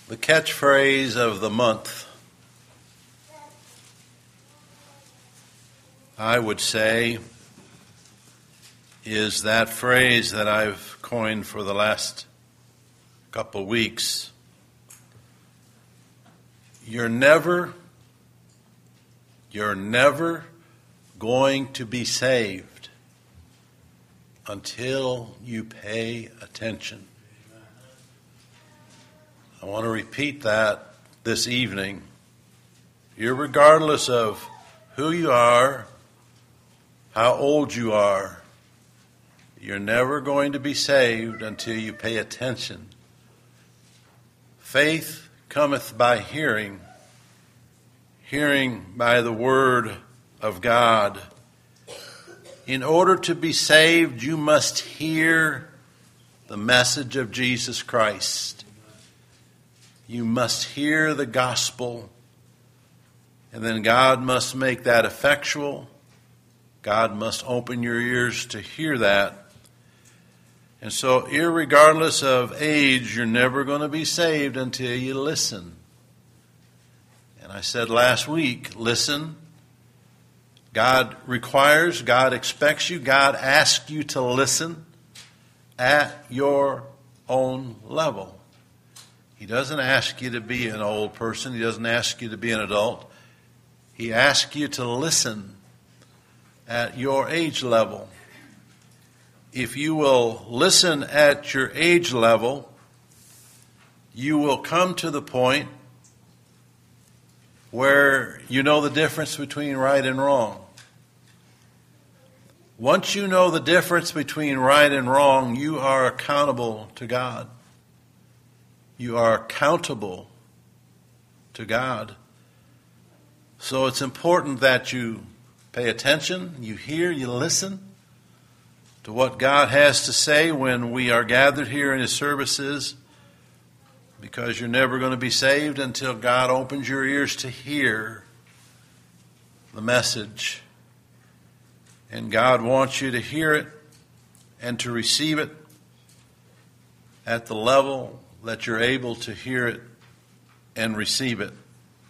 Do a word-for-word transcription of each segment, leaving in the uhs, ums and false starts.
The catchphrase of the month, I would say, is that phrase that I've coined for the last couple of weeks. You're never, you're never going to be saved until you pay attention. I want to repeat that this evening. Irregardless of who you are, how old you are, you're never going to be saved until you pay attention. Faith cometh by hearing, hearing by the word of God. In order to be saved, you must hear the message of Jesus Christ. You must hear the gospel, and then God must make that effectual. God must open your ears to hear that. And so, irregardless of age, you're never going to be saved until you listen. And I said last week, listen. God requires, God expects you, God asks you to listen at your own level. He doesn't ask you to be an old person. He doesn't ask you to be an adult. He asks you to listen at your age level. If you will listen at your age level, you will come to the point where you know the difference between right and wrong. Once you know the difference between right and wrong, you are accountable to God. You are accountable to God. So it's important that you pay attention, you hear, you listen to what God has to say when we are gathered here in His services, because you're never going to be saved until God opens your ears to hear the message. And God wants you to hear it and to receive it at the level that you're able to hear it and receive it.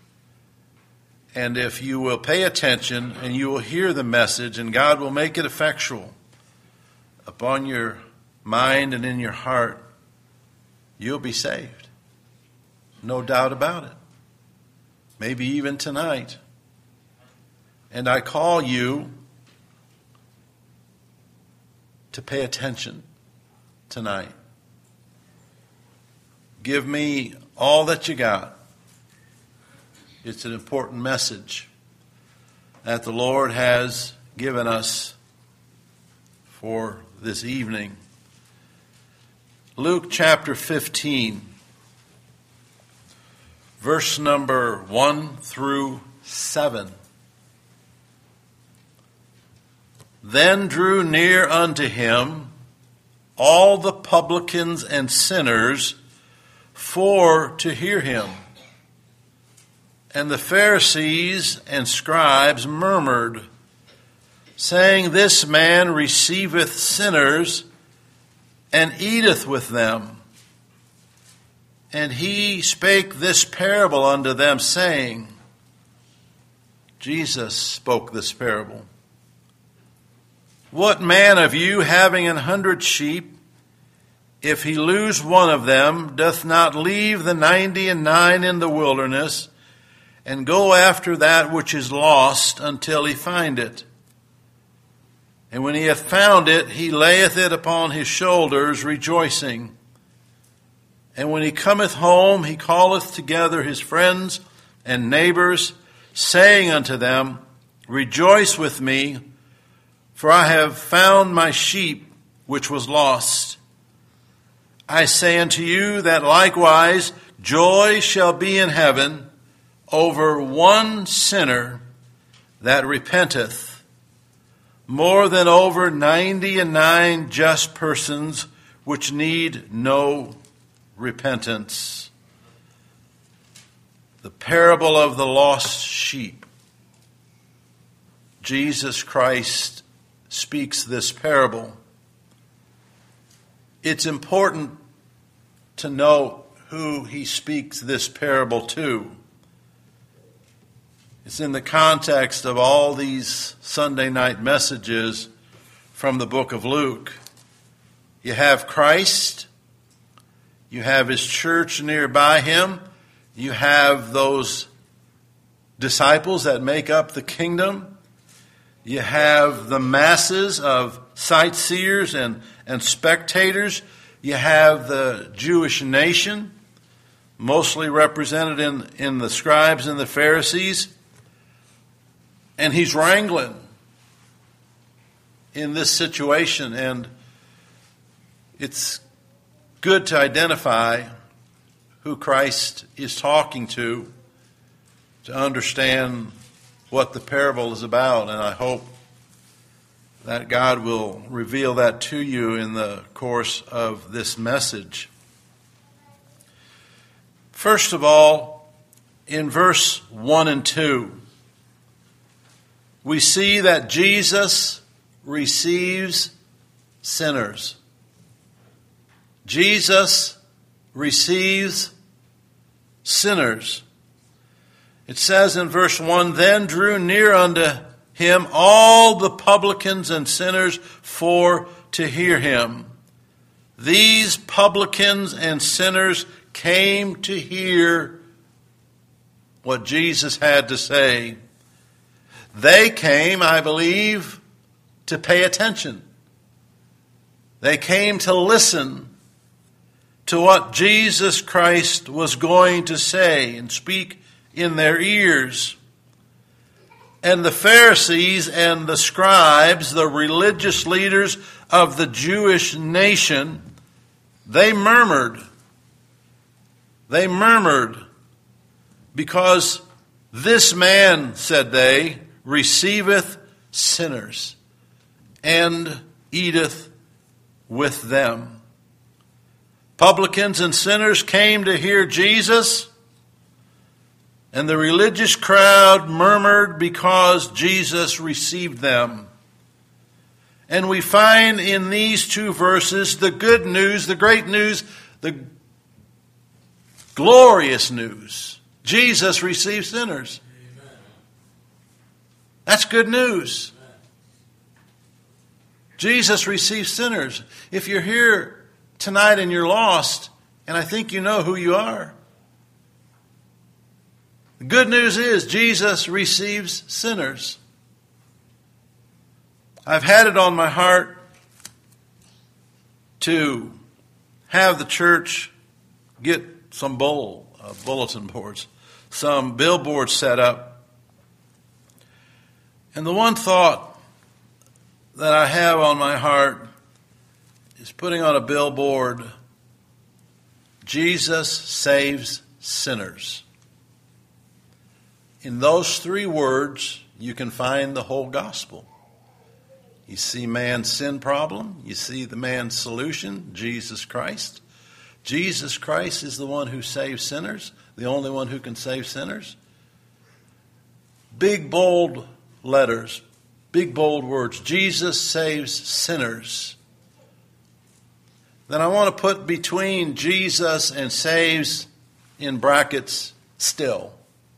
And if you will pay attention and you will hear the message, and God will make it effectual upon your mind and in your heart, you'll be saved. No doubt about it. Maybe even tonight. And I call you to pay attention tonight. Give me all that you got. It's an important message that the Lord has given us for this evening. Luke chapter fifteen, verse number one through seven. Then drew near unto him all the publicans and sinners for to hear him. And the Pharisees and scribes murmured, saying, This man receiveth sinners and eateth with them. And he spake this parable unto them, saying, Jesus spoke this parable. What man of you, having an hundred sheep, if he lose one of them, doth not leave the ninety and nine in the wilderness, and go after that which is lost until he find it? And when he hath found it, he layeth it upon his shoulders, rejoicing. And when he cometh home, he calleth together his friends and neighbors, saying unto them, Rejoice with me, for I have found my sheep which was lost. I say unto you that likewise joy shall be in heaven over one sinner that repenteth, more than over ninety and nine just persons which need no repentance. The parable of the lost sheep. Jesus Christ speaks this parable. It's important to note who he speaks this parable to. It's in the context of all these Sunday night messages from the book of Luke. You have Christ, you have his church nearby him, you have those disciples that make up the kingdom, you have the masses of sightseers and, and spectators, you have the Jewish nation, mostly represented in, in the scribes and the Pharisees, and he's wrangling in this situation, and it's good to identify who Christ is talking to, to understand what the parable is about, and I hope that God will reveal that to you in the course of this message. First of all, in verse one and two, we see that Jesus receives sinners. Jesus receives sinners. It says in verse one, "Then drew near unto him all the publicans and sinners for to hear him." These publicans and sinners came to hear what Jesus had to say. They came, I believe, to pay attention. They came to listen to what Jesus Christ was going to say and speak in their ears. And the Pharisees and the scribes, the religious leaders of the Jewish nation, they murmured. They murmured because this man, said they, receiveth sinners and eateth with them. Publicans and sinners came to hear Jesus, and the religious crowd murmured because Jesus received them. And we find in these two verses the good news, the great news, the glorious news. Jesus receives sinners. Amen. That's good news. Amen. Jesus receives sinners. If you're here tonight and you're lost, and I think you know who you are, the good news is Jesus receives sinners. I've had it on my heart to have the church get some bull, uh, bulletin boards, some billboards set up. And the one thought that I have on my heart is putting on a billboard, Jesus saves sinners. In those three words, you can find the whole gospel. You see man's sin problem. You see the man's solution, Jesus Christ. Jesus Christ is the one who saves sinners, the only one who can save sinners. Big, bold letters, big, bold words. Jesus saves sinners. Then I want to put between Jesus and saves in brackets still.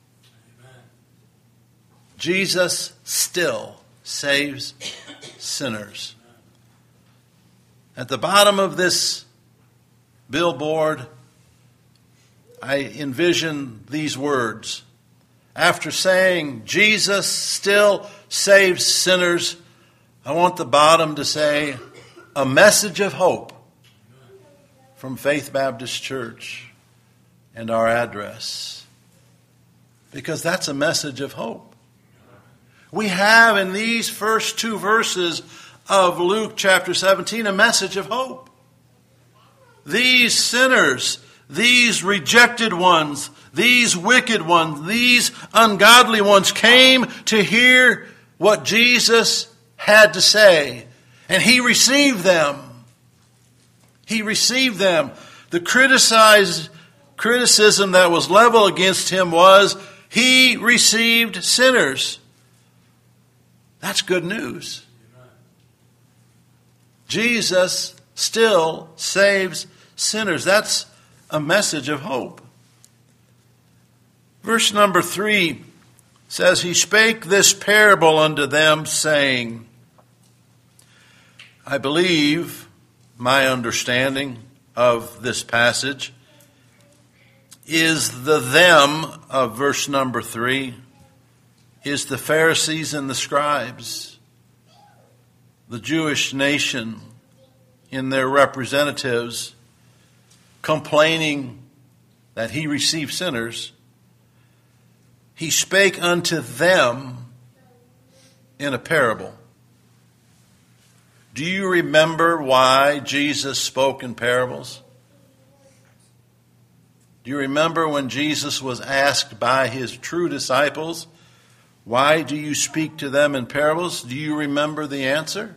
Jesus still saves sinners. At the bottom of this billboard, I envision these words. After saying Jesus still saves sinners, I want the bottom to say, a message of hope from Faith Baptist Church and our address. Because that's a message of hope. We have in these first two verses of Luke chapter seventeen a message of hope. These sinners, these rejected ones, these wicked ones, these ungodly ones came to hear what Jesus had to say. And he received them. He received them. The criticized criticism that was leveled against him was he received sinners. That's good news. Jesus still saves sinners. That's a message of hope. Verse number three says, he spake this parable unto them, saying, I believe my understanding of this passage is the them of verse number three, is the Pharisees and the scribes, the Jewish nation in their representatives, complaining that he received sinners. He spake unto them in a parable. Do you remember why Jesus spoke in parables? Do you remember when Jesus was asked by his true disciples, why do you speak to them in parables? Do you remember the answer?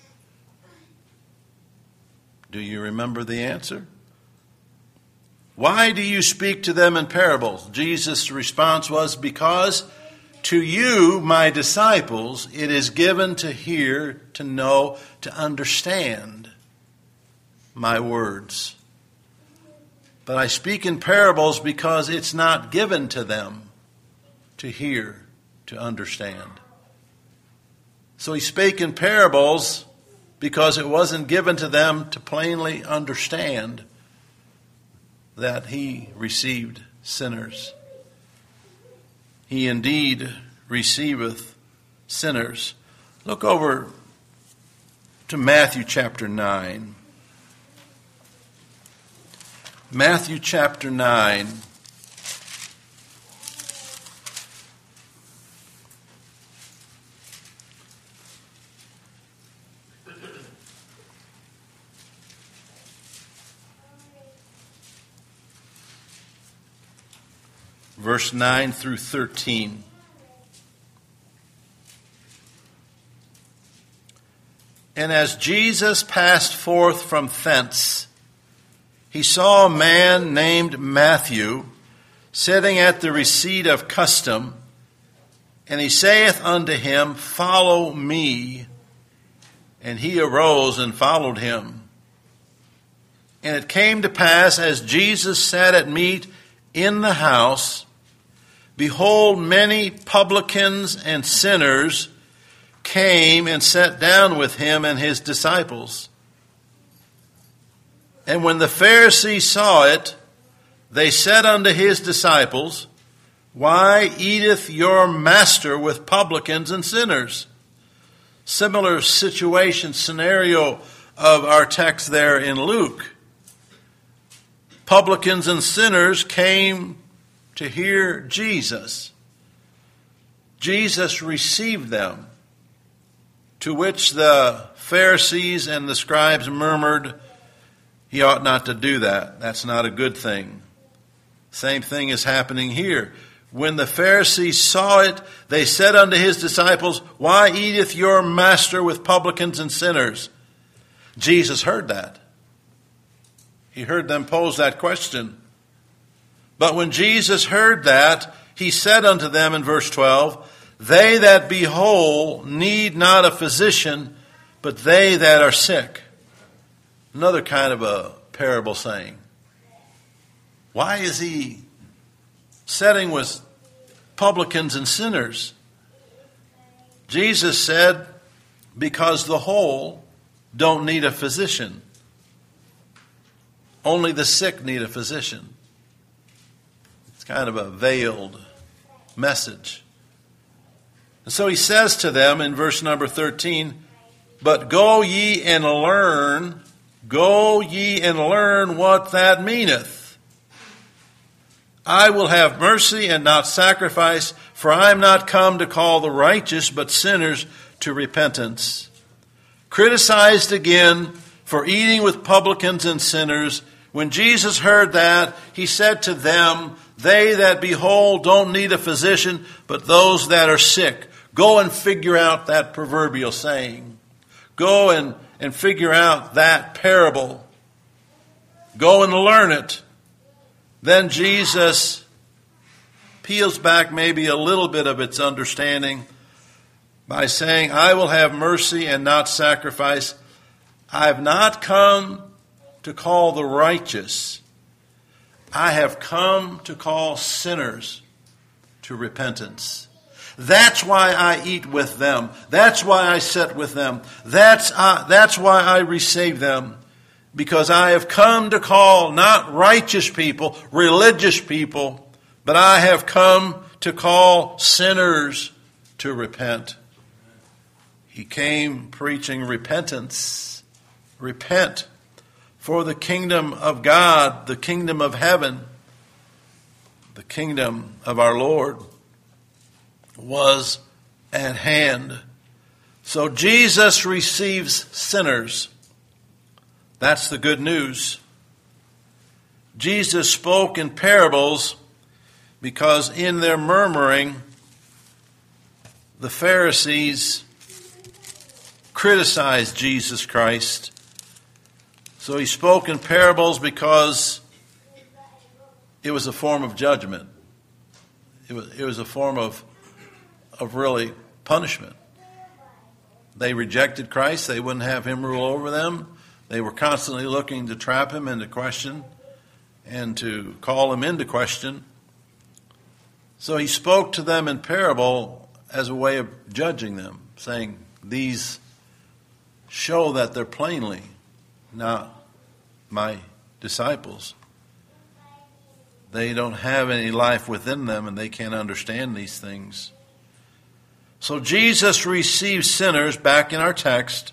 Do you remember the answer? Why do you speak to them in parables? Jesus' response was, because to you, my disciples, it is given to hear, to know, to understand my words. But I speak in parables because it's not given to them to hear, to understand. So he spake in parables because it wasn't given to them to plainly understand that he received sinners. He indeed receiveth sinners. Look over to Matthew chapter nine. Matthew chapter nine. Verse nine through thirteen. And as Jesus passed forth from thence, he saw a man named Matthew sitting at the receipt of custom, and he saith unto him, Follow me. And he arose and followed him. And it came to pass, as Jesus sat at meat in the house, behold, many publicans and sinners came and sat down with him and his disciples. And when the Pharisees saw it, they said unto his disciples, Why eateth your master with publicans and sinners? Similar situation, scenario of our text there in Luke. Publicans and sinners came to hear Jesus. Jesus received them, to which the Pharisees and the scribes murmured, he ought not to do that. That's not a good thing. Same thing is happening here. When the Pharisees saw it, they said unto his disciples, Why eateth your master with publicans and sinners? Jesus heard that. He heard them pose that question. But when Jesus heard that, he said unto them in verse twelve, They that be whole need not a physician, but they that are sick. Another kind of a parable saying. Why is he setting with publicans and sinners? Jesus said, because the whole don't need a physician. Only the sick need a physician. It's kind of a veiled message. And so he says to them in verse number thirteen, But go ye and learn, go ye and learn what that meaneth. I will have mercy and not sacrifice, for I am not come to call the righteous, but sinners to repentance. Criticized again for eating with publicans and sinners. When Jesus heard that, he said to them, They that be whole don't need a physician, but those that are sick. Go and figure out that proverbial saying. Go and, and figure out that parable. Go and learn it. Then Jesus peels back maybe a little bit of its understanding by saying, I will have mercy and not sacrifice. I have not come to call the righteous, I have come to call sinners to repentance. That's why I eat with them. That's why I sit with them. That's, uh, that's why I receive them. Because I have come to call not righteous people, religious people, but I have come to call sinners to repent. He came preaching repentance. Repent, for the kingdom of God, the kingdom of heaven, the kingdom of our Lord was at hand. So Jesus receives sinners. That's the good news. Jesus spoke in parables because in their murmuring, the Pharisees criticized Jesus Christ. So he spoke in parables because it was a form of judgment. It was, it was a form of, of really punishment. They rejected Christ. They wouldn't have him rule over them. They were constantly looking to trap him into question and to call him into question. So he spoke to them in parable as a way of judging them, saying, these show that they're plainly not my disciples. They don't have any life within them and they can't understand these things. So Jesus receives sinners, back in our text.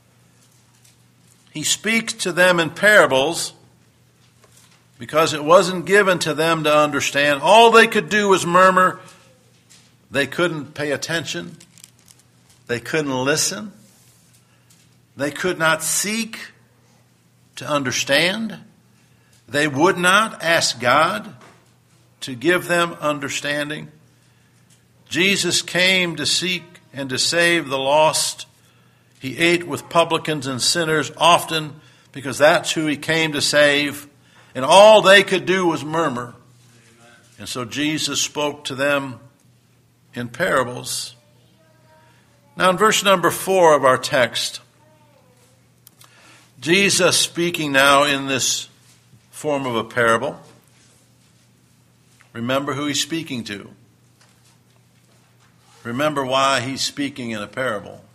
He speaks to them in parables because it wasn't given to them to understand. All they could do was murmur. They couldn't pay attention. They couldn't listen. They could not seek to understand. They would not ask God to give them understanding. Jesus came to seek and to save the lost. He ate with publicans and sinners often because that's who he came to save. And all they could do was murmur. And so Jesus spoke to them in parables. Now in verse number four of our text, Jesus speaking now in this form of a parable. Remember who he's speaking to. Remember why he's speaking in a parable.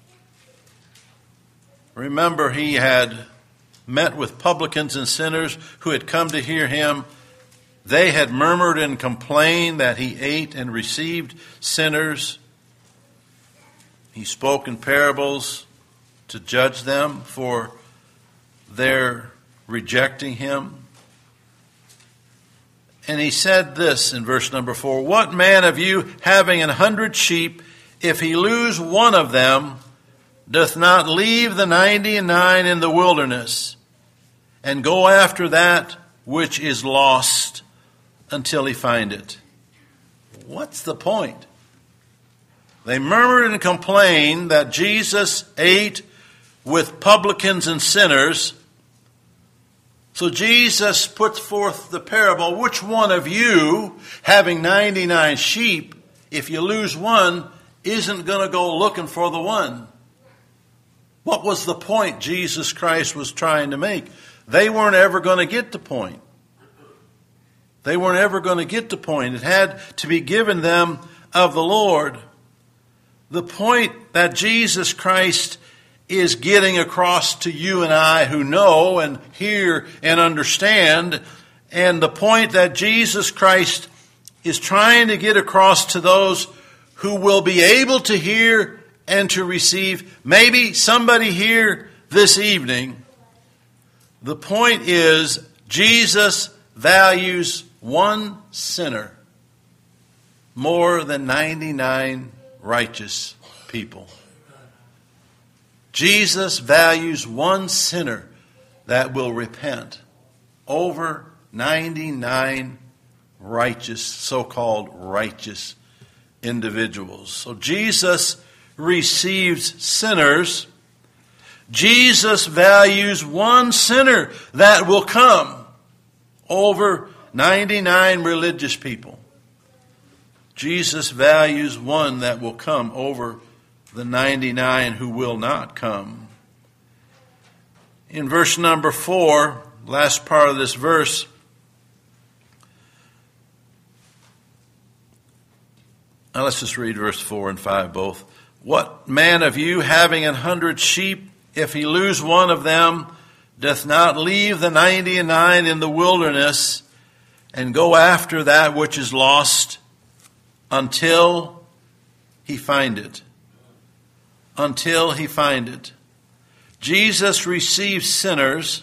Remember, he had met with publicans and sinners who had come to hear him. They had murmured and complained that he ate and received sinners. He spoke in parables to judge them for their rejecting him. And he said this in verse number four, what man of you, having an hundred sheep, if he lose one of them, doth not leave the ninety and nine in the wilderness, and go after that which is lost until he find it? What's the point? They murmured and complained that Jesus ate with publicans and sinners. So Jesus puts forth the parable, which one of you, having ninety-nine sheep, if you lose one, isn't going to go looking for the one? What was the point Jesus Christ was trying to make? They weren't ever going to get the point. They weren't ever going to get the point. It had to be given them of the Lord. The point that Jesus Christ is getting across to you and I who know and hear and understand, and the point that Jesus Christ is trying to get across to those who will be able to hear and to receive, maybe somebody here this evening, the point is Jesus values one sinner more than ninety-nine righteous people. Jesus values one sinner that will repent over ninety-nine righteous, so-called righteous individuals. So Jesus receives sinners. Jesus values one sinner that will come over ninety-nine religious people. Jesus values one that will come over the ninety-nine who will not come. In verse number four, last part of this verse, Now let's just read verse four and five both. What man of you, having an hundred sheep, if he lose one of them, doth not leave the ninety and nine in the wilderness, and go after that which is lost, until he find it? Until he find it. Jesus receives sinners.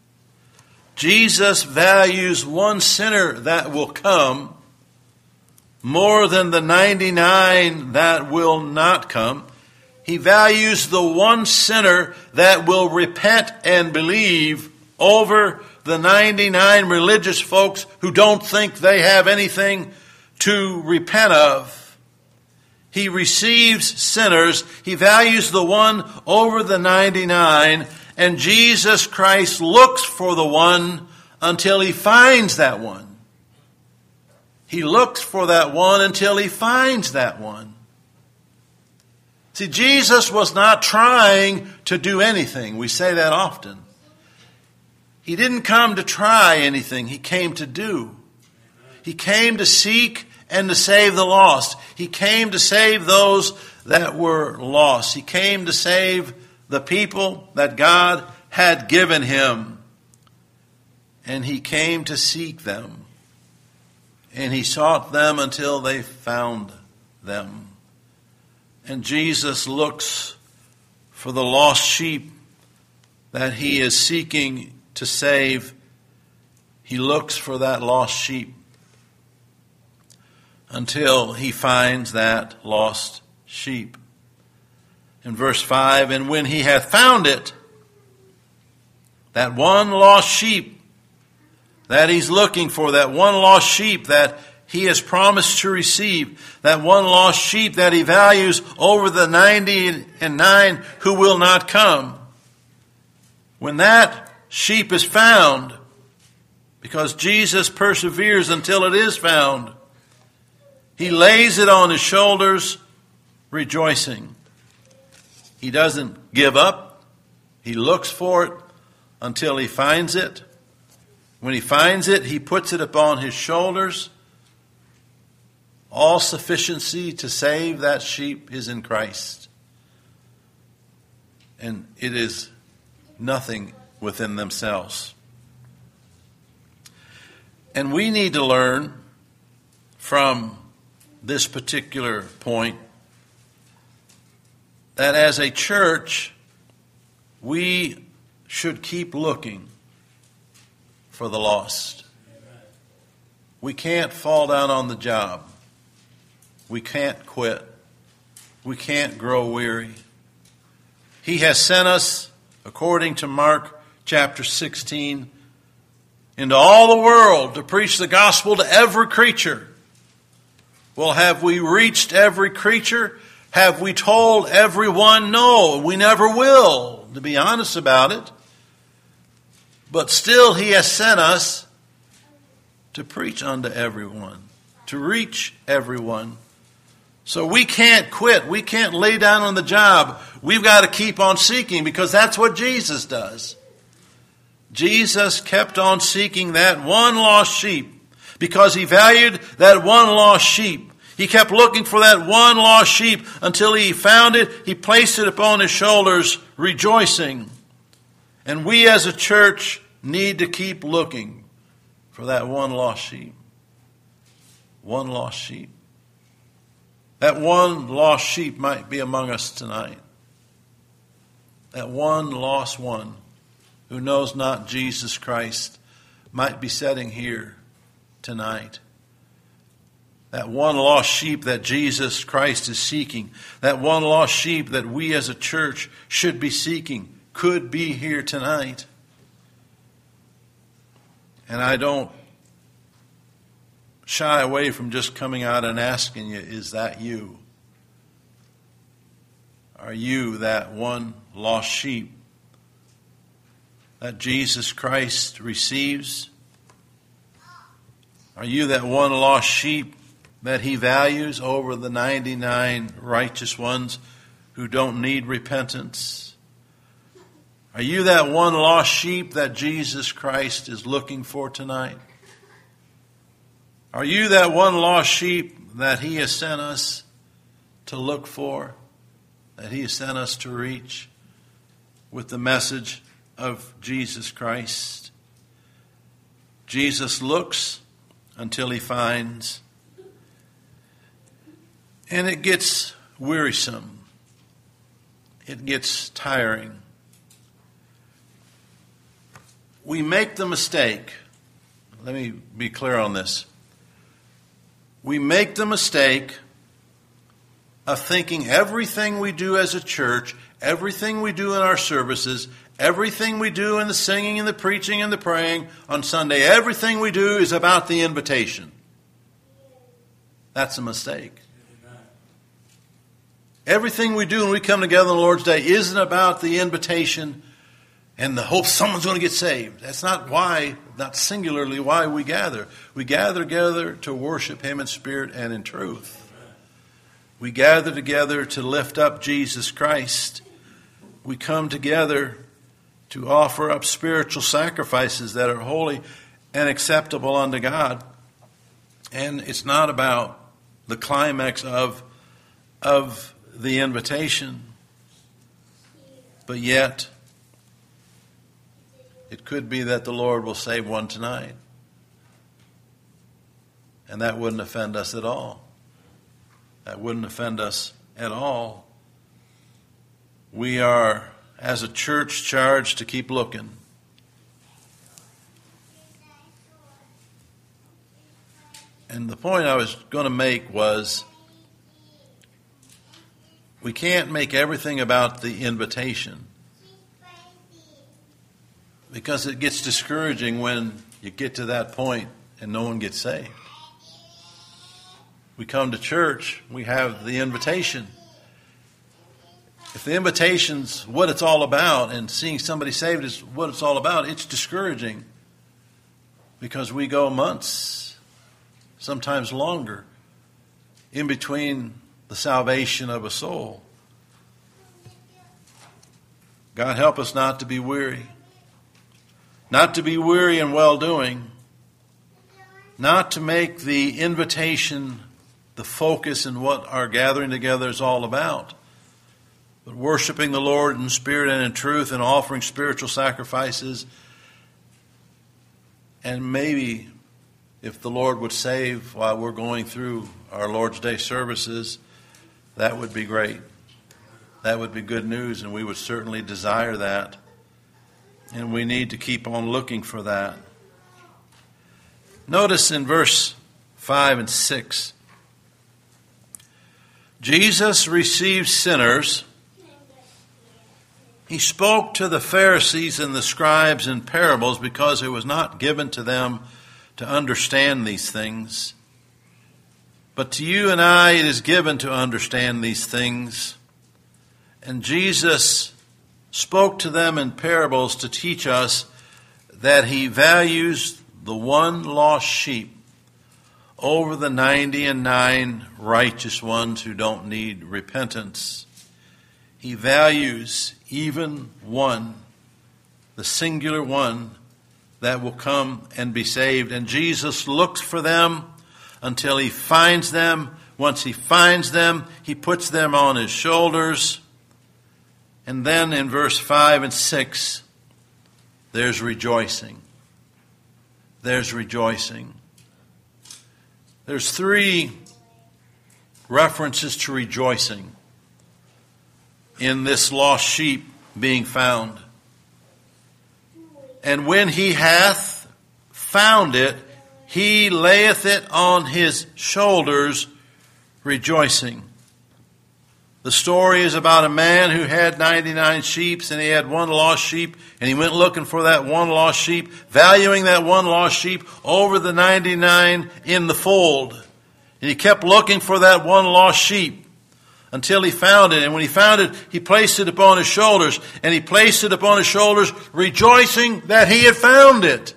Jesus values one sinner that will come more than the ninety-nine that will not come. He values the one sinner that will repent and believe over the ninety-nine religious folks who don't think they have anything to repent of. He receives sinners. He values the one over the ninety-nine. And Jesus Christ looks for the one until he finds that one. He looks for that one until he finds that one. See, Jesus was not trying to do anything. We say that often. He didn't come to try anything. He came to do. He came to seek and to save the lost. He came to save those that were lost. He came to save the people that God had given him. And he came to seek them. And he sought them until they found them. And Jesus looks for the lost sheep that he is seeking to save. He looks for that lost sheep until he finds that lost sheep. In verse five, and when he hath found it, that one lost sheep that he's looking for, that one lost sheep that he has promised to receive, that one lost sheep that he values over the ninety and nine who will not come. When that sheep is found, because Jesus perseveres until it is found, he lays it on his shoulders, rejoicing. He doesn't give up. He looks for it until he finds it. When he finds it, he puts it upon his shoulders. All sufficiency to save that sheep is in Christ. And it is nothing within themselves. And we need to learn from this particular point that as a church, we should keep looking for the lost. We can't fall down on the job. We can't quit. We can't grow weary. He has sent us, according to Mark chapter sixteen, into all the world to preach the gospel to every creature. Well, have we reached every creature? Have we told everyone? No, we never will, to be honest about it. But still he has sent us to preach unto everyone, to reach everyone. So we can't quit. We can't lay down on the job. We've got to keep on seeking, because that's what Jesus does. Jesus kept on seeking that one lost sheep because he valued that one lost sheep. He kept looking for that one lost sheep until he found it. He placed it upon his shoulders, rejoicing. And we as a church need to keep looking for that one lost sheep. One lost sheep. That one lost sheep might be among us tonight. That one lost one who knows not Jesus Christ might be sitting here tonight. That one lost sheep that Jesus Christ is seeking, that one lost sheep that we as a church should be seeking, could be here tonight. And I don't shy away from just coming out and asking you, is that you? Are you that one lost sheep that Jesus Christ receives? Are you that one lost sheep that he values over the ninety-nine righteous ones who don't need repentance? Are you that one lost sheep that Jesus Christ is looking for tonight? Are you that one lost sheep that he has sent us to look for, that he has sent us to reach with the message of Jesus Christ? Jesus looks until he finds, and it gets wearisome. It gets tiring. We make the mistake, let me be clear on this. We make the mistake of thinking everything we do as a church, everything we do in our services, everything we do in the singing and the preaching and the praying on Sunday, everything we do is about the invitation. That's a mistake. Everything we do when we come together on the Lord's Day isn't about the invitation and the hope someone's going to get saved. That's not why, not singularly why we gather. We gather together to worship him in spirit and in truth. We gather together to lift up Jesus Christ. We come together to offer up spiritual sacrifices that are holy and acceptable unto God. And it's not about the climax of, of the invitation, but yet it could be that the Lord will save one tonight. And that wouldn't offend us at all. That wouldn't offend us at all. We are, as a church, charged to keep looking. And the point I was going to make was, we can't make everything about the invitation, because it gets discouraging when you get to that point and no one gets saved. We come to church, we have the invitation. If the invitation's what it's all about and seeing somebody saved is what it's all about, it's discouraging, because we go months, sometimes longer, in between the salvation of a soul. God help us not to be weary. Not to be weary in well-doing. Not to make the invitation the focus in what our gathering together is all about. But worshiping the Lord in spirit and in truth and offering spiritual sacrifices. And maybe if the Lord would save while we're going through our Lord's Day services, that would be great. That would be good news, and we would certainly desire that. And we need to keep on looking for that. Notice in verse five and six, Jesus received sinners. He spoke to the Pharisees and the scribes in parables, because it was not given to them to understand these things. But to you and I it is given to understand these things. And Jesus spoke to them in parables to teach us that he values the one lost sheep over the ninety and nine righteous ones who don't need repentance. He values even one, the singular one that will come and be saved. And Jesus looks for them until he finds them. Once he finds them, he puts them on his shoulders. And then in verse five and six, there's rejoicing. There's rejoicing. There's three references to rejoicing in this lost sheep being found. And when he hath found it, he layeth it on his shoulders, rejoicing. The story is about a man who had ninety-nine sheep, and he had one lost sheep, and he went looking for that one lost sheep, valuing that one lost sheep over the ninety-nine in the fold. And he kept looking for that one lost sheep until he found it. And when he found it, he placed it upon his shoulders, and he placed it upon his shoulders, rejoicing that he had found it.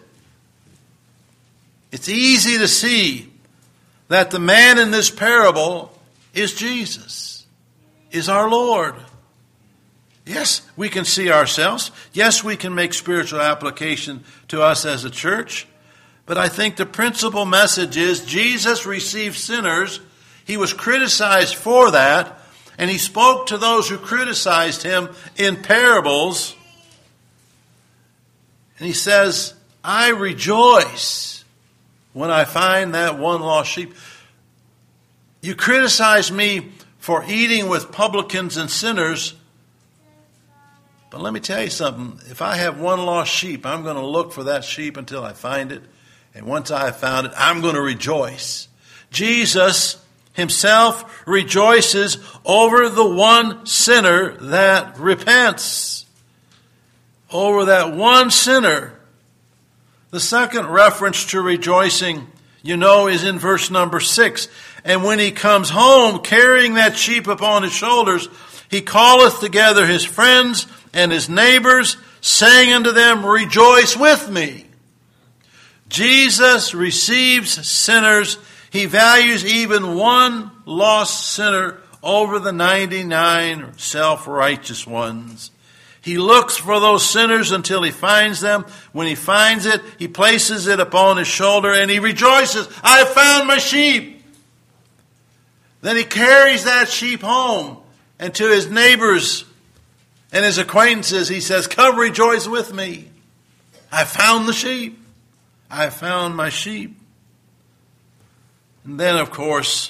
It's easy to see that the man in this parable is Jesus. Is our Lord. Yes, we can see ourselves. Yes, we can make spiritual application to us as a church. But I think the principal message is Jesus received sinners. He was criticized for that. And he spoke to those who criticized him in parables. And he says, I rejoice when I find that one lost sheep. You criticize me for eating with publicans and sinners. But let me tell you something. If I have one lost sheep, I'm going to look for that sheep until I find it. And once I have found it, I'm going to rejoice. Jesus himself rejoices over the one sinner that repents. Over that one sinner. The second reference to rejoicing, you know, is in verse number six. And when he comes home, carrying that sheep upon his shoulders, he calleth together his friends and his neighbors, saying unto them, rejoice with me. Jesus receives sinners. He values even one lost sinner over the ninety-nine self-righteous ones. He looks for those sinners until he finds them. When he finds it, he places it upon his shoulder and he rejoices, I have found my sheep. Then he carries that sheep home, and to his neighbors and his acquaintances he says, come rejoice with me. I found the sheep. I found my sheep. And then, of course,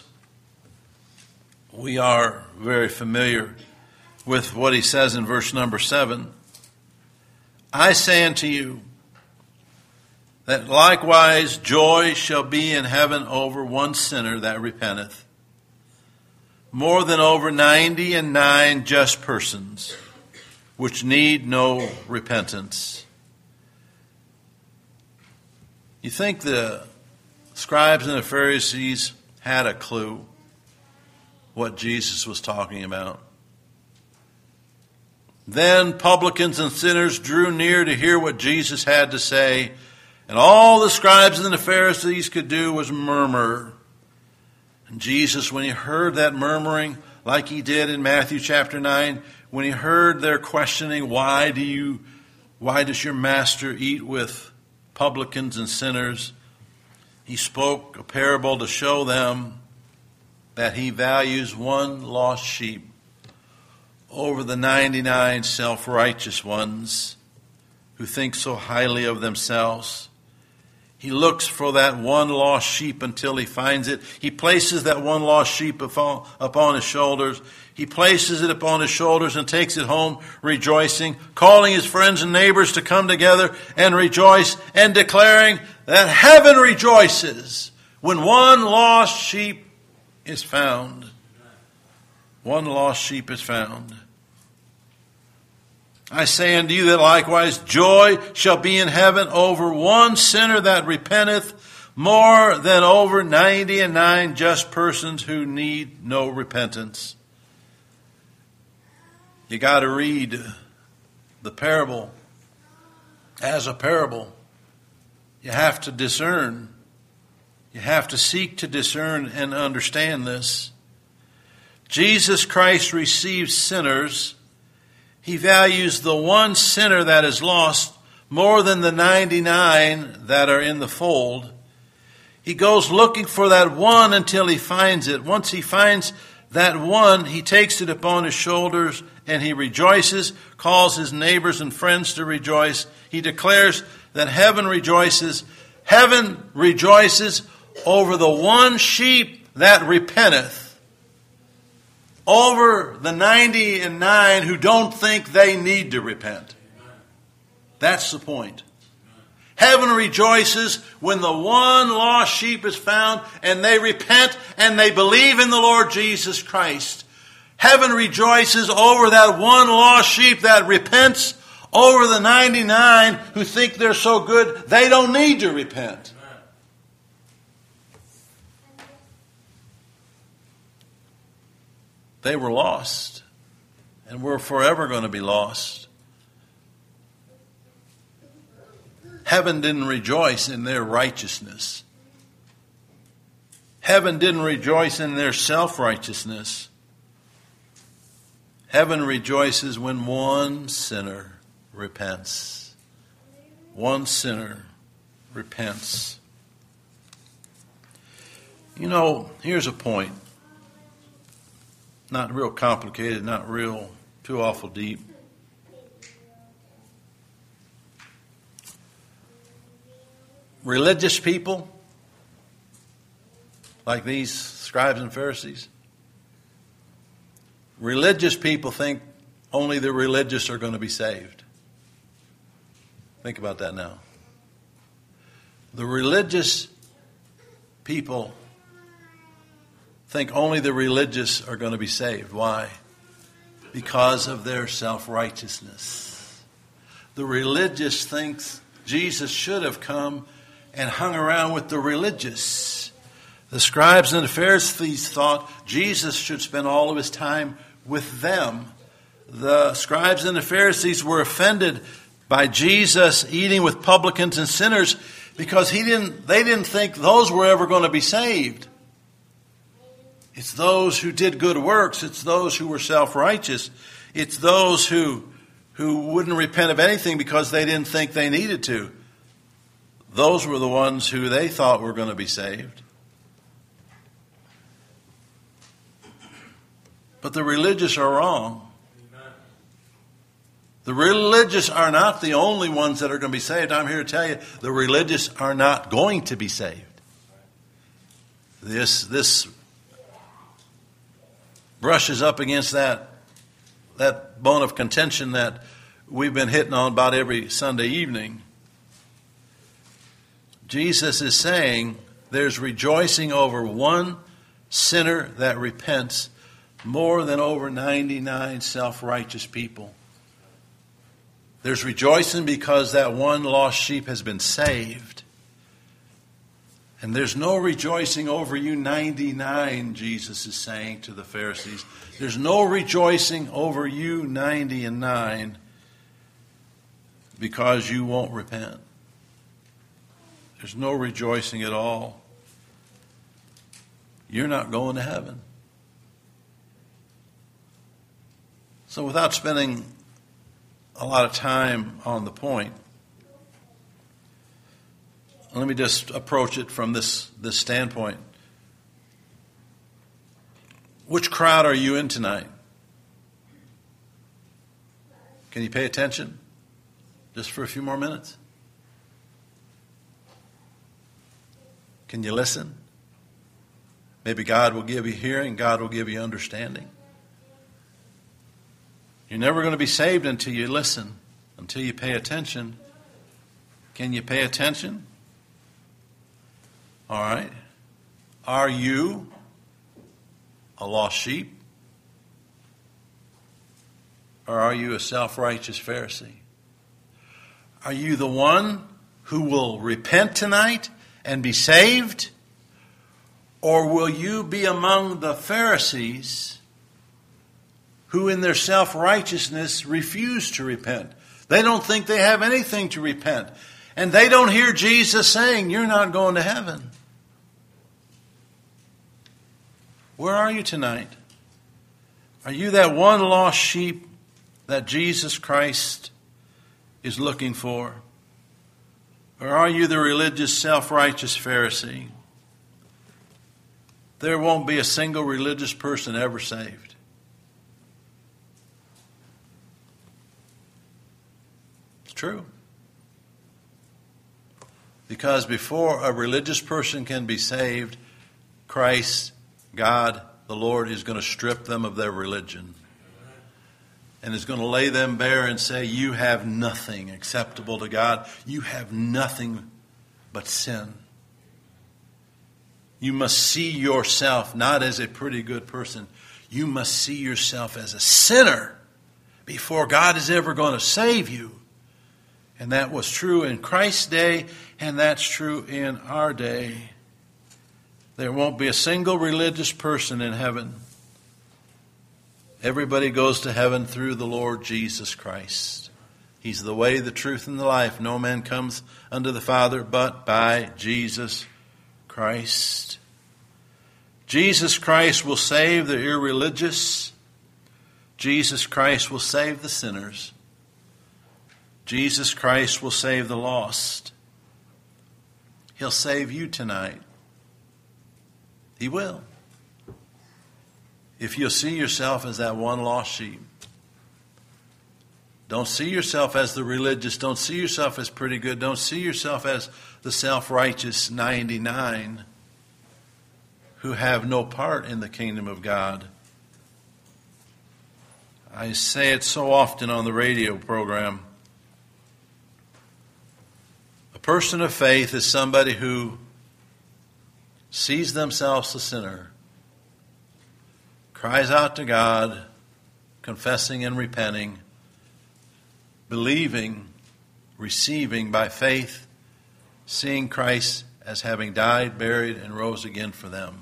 we are very familiar with what he says in verse number seven. I say unto you that likewise joy shall be in heaven over one sinner that repenteth, more than over ninety and nine just persons, which need no repentance. You think the scribes and the Pharisees had a clue what Jesus was talking about? Then publicans and sinners drew near to hear what Jesus had to say, and all the scribes and the Pharisees could do was murmur. And Jesus, when he heard that murmuring, like he did in Matthew chapter nine, when he heard their questioning, why do you, why does your master eat with publicans and sinners? He spoke a parable to show them that he values one lost sheep over the ninety-nine self-righteous ones who think so highly of themselves. He looks for that one lost sheep until he finds it. He places that one lost sheep upon, upon his shoulders. He places it upon his shoulders and takes it home rejoicing, calling his friends and neighbors to come together and rejoice, and declaring that heaven rejoices when one lost sheep is found. One lost sheep is found. I say unto you that likewise joy shall be in heaven over one sinner that repenteth, more than over ninety and nine just persons who need no repentance. You got to read the parable as a parable. You have to discern. You have to seek to discern and understand this. Jesus Christ receives sinners. He values the one sinner that is lost more than the ninety-nine that are in the fold. He goes looking for that one until he finds it. Once he finds that one, he takes it upon his shoulders and he rejoices, calls his neighbors and friends to rejoice. He declares that heaven rejoices. Heaven rejoices over the one sheep that repenteth, over the ninety and nine who don't think they need to repent. That's the point. Heaven rejoices when the one lost sheep is found and they repent and they believe in the Lord Jesus Christ. Heaven rejoices over that one lost sheep that repents, over the ninety-nine who think they're so good they don't need to repent. They were lost, and we're forever going to be lost. Heaven didn't rejoice in their righteousness. Heaven didn't rejoice in their self-righteousness. Heaven rejoices when one sinner repents. One sinner repents. You know, here's a point. Not real complicated, not real too awful deep. Religious people, like these scribes and Pharisees, religious people think only the religious are going to be saved. Think about that now. The religious people think only the religious are going to be saved. Why? Because of their self-righteousness. The religious thinks Jesus should have come and hung around with the religious. The scribes and the Pharisees thought Jesus should spend all of his time with them. The scribes and the Pharisees were offended by Jesus eating with publicans and sinners because he didn't, they didn't think those were ever going to be saved. It's those who did good works. It's those who were self-righteous. It's those who, who wouldn't repent of anything because they didn't think they needed to. Those were the ones who they thought were going to be saved. But the religious are wrong. The religious are not the only ones that are going to be saved. I'm here to tell you, the religious are not going to be saved. This, this brushes up against that, that bone of contention that we've been hitting on about every Sunday evening. Jesus is saying there's rejoicing over one sinner that repents more than over ninety-nine self-righteous people. There's rejoicing because that one lost sheep has been saved. And there's no rejoicing over you ninety-nine, Jesus is saying to the Pharisees. There's no rejoicing over you ninety and nine because you won't repent. There's no rejoicing at all. You're not going to heaven. So without spending a lot of time on the point, let me just approach it from this, this standpoint. Which crowd are you in tonight? Can you pay attention just for a few more minutes? Can you listen? Maybe God will give you hearing. God will give you understanding. You're never going to be saved until you listen, until you pay attention. Can you pay attention? All right. Are you a lost sheep? Or are you a self-righteous Pharisee? Are you the one who will repent tonight and be saved? Or will you be among the Pharisees who in their self-righteousness refuse to repent? They don't think they have anything to repent. And they don't hear Jesus saying, you're not going to heaven. Where are you tonight? Are you that one lost sheep that Jesus Christ is looking for? Or are you the religious, self-righteous Pharisee? There won't be a single religious person ever saved. It's true. Because before a religious person can be saved, Christ, God, the Lord, is going to strip them of their religion. And is going to lay them bare and say, you have nothing acceptable to God. You have nothing but sin. You must see yourself not as a pretty good person. You must see yourself as a sinner before God is ever going to save you. And that was true in Christ's day, and that's true in our day. There won't be a single religious person in heaven. Everybody goes to heaven through the Lord Jesus Christ. He's the way, the truth, and the life. No man comes unto the Father but by Jesus Christ. Jesus Christ will save the irreligious. Jesus Christ will save the sinners. Jesus Christ will save the lost. He'll save you tonight. He will. If you'll see yourself as that one lost sheep. Don't see yourself as the religious. Don't see yourself as pretty good. Don't see yourself as the self-righteous ninety-nine who have no part in the kingdom of God. I say it so often on the radio program. A person of faith is somebody who sees themselves a sinner, cries out to God, confessing and repenting, believing, receiving by faith, seeing Christ as having died, buried, and rose again for them.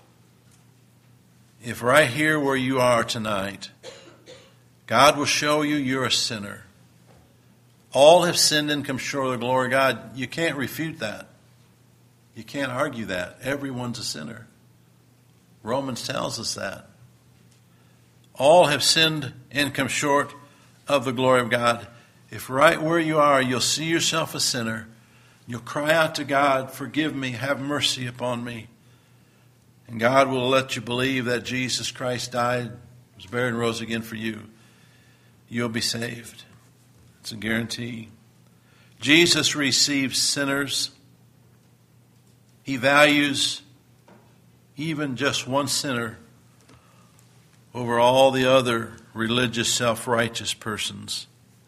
If right here where you are tonight, God will show you you're a sinner. All have sinned and come short of the glory of God. You can't refute that. You can't argue that. Everyone's a sinner. Romans tells us that. All have sinned and come short of the glory of God. If right where you are, you'll see yourself a sinner, you'll cry out to God, forgive me, have mercy upon me. And God will let you believe that Jesus Christ died, was buried, and rose again for you. You'll be saved. It's a guarantee. Jesus receives sinners. He values even just one sinner over all the other religious, self-righteous persons.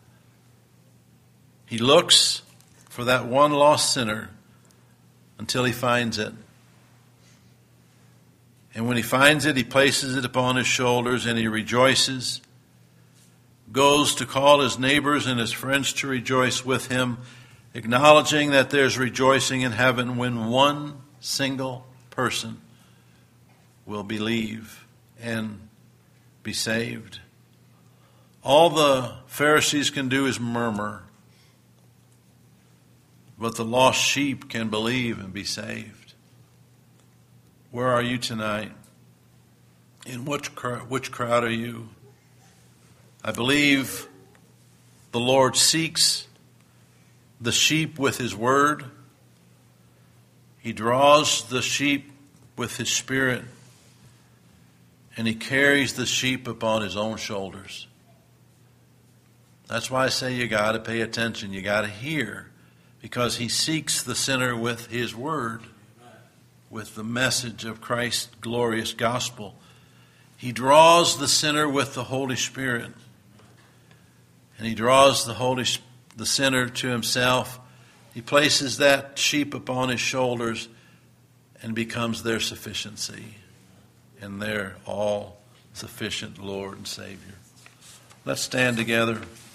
He looks for that one lost sinner until he finds it. And when he finds it, he places it upon his shoulders and he rejoices, goes to call his neighbors and his friends to rejoice with him, acknowledging that there's rejoicing in heaven when one single person will believe and be saved. All the Pharisees can do is murmur, but the lost sheep can believe and be saved. Where are you tonight? In which which crowd are you? I believe the Lord seeks the sheep with his word. He draws the sheep with his spirit, and he carries the sheep upon his own shoulders. That's why I say you got to pay attention. You got to hear, because he seeks the sinner with his word, with the message of Christ's glorious gospel. He draws the sinner with the Holy Spirit, and he draws the Holy the sinner to himself. He places that sheep upon his shoulders and becomes their sufficiency and their all-sufficient Lord and Savior. Let's stand together.